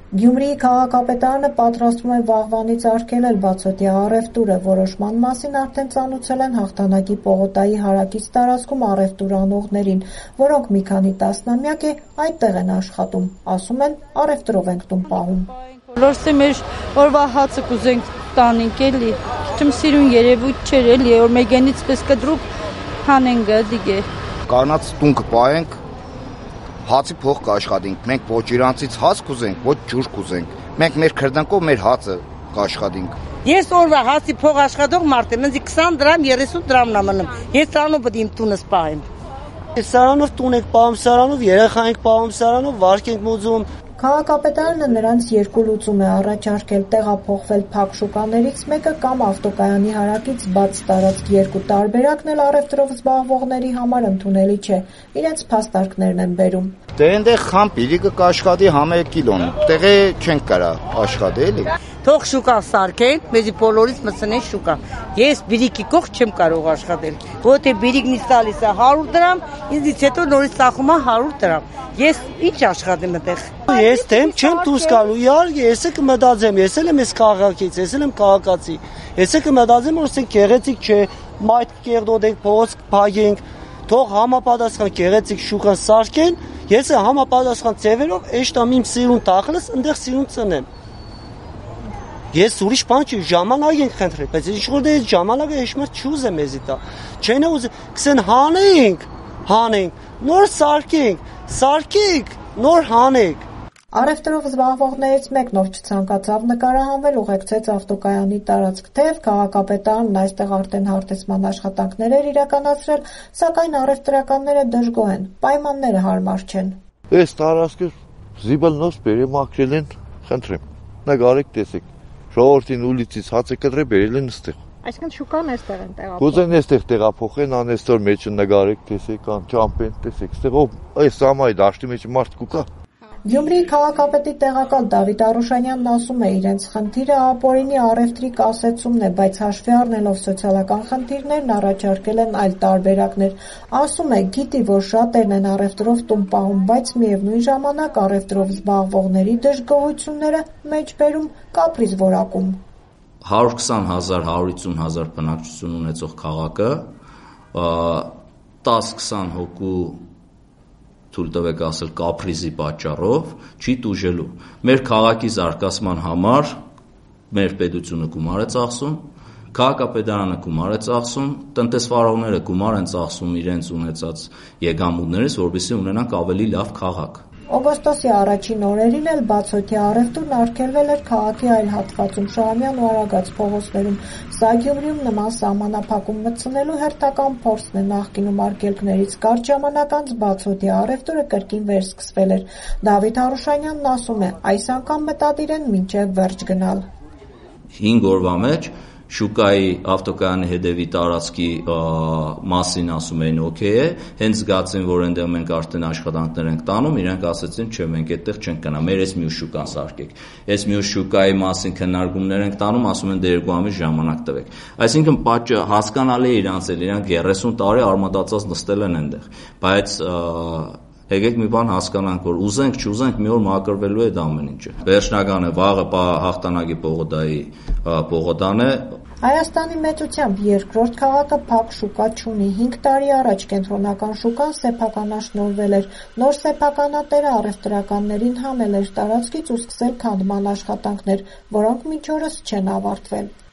Գյումրիի քաղաքապետարանը պատրաստվում է վաղվանից արգելել բացօթյա առևտուրը, որոշման մասին արդեն ծանոթացել են Հաղթանակի պողոտայի հարակից տարածքում առևտուր անողներին, որոնք մի քանի տասնամյակ է այդտեղ են աշխատում, ասում են առևտրով ենք տուն պահում։ Բոլորս մեր օրվա հացը կուզենք տանենք էլի, քիչ սիրուն երևույթ չէր էլի, որ մեգենից պես կդրուկ հանենք դիգե։ Կանաց տուն կպահենք, հացի փող կաշխատենք, մենք ոչ իրանցից հաց կուզենք, ոչ ջուր կուզենք, մենք մեր քրդանքով մեր հացը կաշխատենք։ Ես օրվա հացի փող աշխատող մարդ եմ, ինձ 20 դրամ, 30 դրամն եմ մնում, ես սրանով պետք է իմ տունս պահեմ։ Սարանով տուն ենք պահում, սարանով երեխա ենք պահում, սարանով վարկ ենք մոծում։ Քաղաքապետարանը նրանց երկու լուծում է առաջարկել՝ տեղափոխվել փակ շուկաներից մեկը կամ ավտոկայանի հարակից բաց տարածք, երկու տարբերակն էլ առևտրով զբաղվողների համար ընդունելի չէ, իրենց փաստարկներն են բերում։ Դե այնտեղ խամ պիրիկը կաշխատի համը կիլոն, տեղը չենք կարա աշխատել էլի։ Թող շուկան սարքեն, մեզի բոլորից մտցնեն շուկա։ Ես բիրիկի կողք չեմ կարող աշխատել։ Որտե բիրիկն ինձ տալիս է 100 դրամ, ինձից հետո նորից ծախում է 100 դրամ։ Ես ինչ աշխատեմ այդտեղ։ Ես դեմ չեմ դուրս գալու, իհարկե, ես էլ կմտածեմ, ես էլ եմ այս քաղաքից, ես էլ եմ քաղաքացի։ Ես էլ կմտածեմ, որ ասենք գեղեցիկ չէ, մայթ կեղդոդենք, փողոց փագենք, թող համապատասխան գեղեցիկ շուկան սարքեն, ես էլ համապատասխան ձևերով էշտամ իմ սիրուն տախլս ընդեղ սիրուն ծնեմ։ Ես ուրիշ բան չի, ժամանակ ենք խնդրել, բայց ինչ որ դե ժամանակը հեշտմար չուզեմ մեզի տա։ Չեն ուզում, կսեն հանենք, նոր սարքենք, նոր հանենք։ Առևտրով զբաղվողներից մեկն, ով չցանկացավ նկարահանվել, ուղեկցեց ավտոկայանի տարածք, թեև քաղաքապետարանն այստեղ արդեն հարթեցման աշխատանքներ էր իրականացրել, սակայն առևտրականները դժգոհ են, պայմանները հարմար չեն։ Այս տարածքը զիբլնոց բերեմակրել են, խնդրեմ, նկարեք տեսեք, ժողովրդին ուլիցից հաց է կտրել, բերել են ստեղ։ Այսինքն շուկան էստեղ են տեղափոխել։ Կուզեն էստեղ տեղափոխեն, անեստոր մեջը նկարեք տեսեք, ճամփեն տեսեք, ստեղով այս սամայի դաշտի մեջ մարդ կուկա։ Գյումրիի քաղաքապետի տեղակալ Դավիթ Արուշանյանն ասում է, իրենց խնդիրը ապօրինի առևտրի կասեցումն է, բայց հաշվի առնելով սոցիալական խնդիրներն առաջարկել են այլ տարբերակներ։ Ասում է, գիտի, որ շատերն են առևտրով տուն պահում, բայց միևնույն ժամանակ առևտրով զբաղվողների դժգոհությունները մեջբերում կապրիզ որակում։ 120,000-150,000 բնակչություն ունեցող քաղաքը 10-20 հոգու թույլ տվեք ասել կապրիզի պատճառով չի տուժելու։ Մեր քաղաքի զարգացման համար մեր պետությունը գումար է ծախսում, քաղաքապետարանը գումար է ծախսում, տնտեսվարողները գումար են ծախսում իրենց ունեցած եկամուտներից, որպեսզի ունենանք ավելի լավ քաղաք։ Օգոստոսի առաջին օրերին էլ բացօթյա առևտուրն արգելվել էր քաղաքի այլ հատվածում Շահումյան ու Արագած փողոցներում։ Սա Գյումրիում նման սահմանափակում մտցնելու հերթական փորձն է, նախկինում արգելքներից կարճ ժամանակ անց բացօթյա առևտուրը կրկին վերսկսվել էր։ Դավիթ Արուշանյանն ասում է, այս անգամ մտադիր են մինչև վերջ գնալ։ 5 օրվա մեջ շուկայի ավտոկայանի հետևի տարածքի մասին ասում էին օքեյ է, հենց զգացին, որ այնտեղ մենք արդեն աշխատանքներ ենք տանում, իրենք ասացին, չէ, մենք այդտեղ չենք գնա, մեր այս մյուս շուկան սարքեք։ Այս մյուս շուկայի մասին քննարկումներ ենք տանում, ասում են դե 2 ամիս ժամանակ տվեք։ Այսինքն պատճը հասկանալի է իրանց էլ, իրանք 30 տարի արմատացած նստել են այնտեղ, բայց եկեք մի բան հասկանանք, որ ուզենք, չուզենք, մի օր մաքրվելու է դա ամեն ինչը։ Վերջնական է, վաղը Հաղթանակի պողոտայի պողոտան է։ Հայաստանի մեծությամբ երկրորդ քաղաքը փակ շուկա չունի։ 5 տարի առաջ կենտրոնական շուկան սեփականաշնորհվել էր։ Նոր սեփականատերը առևտրականներին հանել էր տարածքից ու սկսել քանդման աշխատանքներ, որոնք մինչ օրս չեն ավարտվել։